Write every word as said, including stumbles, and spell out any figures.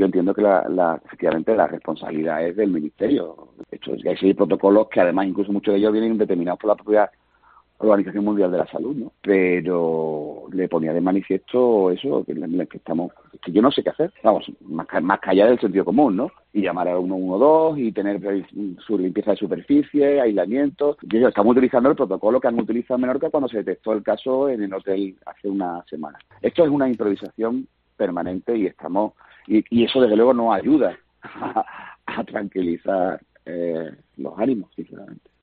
yo entiendo que la, la, efectivamente la responsabilidad es del Ministerio. De hecho, hay protocolos que además incluso muchos de ellos vienen determinados por la propia Organización Mundial de la Salud, ¿no? Pero le ponía de manifiesto eso, que, que estamos, que yo no sé qué hacer, vamos, más, más que allá del sentido común, ¿no? Y llamar a uno uno dos y tener su limpieza de superficie, aislamiento. Y estamos utilizando el protocolo que han utilizado en Menorca cuando se detectó el caso en el hotel hace una semana. Esto es una improvisación permanente y estamos y, y eso desde luego no ayuda a, a tranquilizar eh, los ánimos, sinceramente.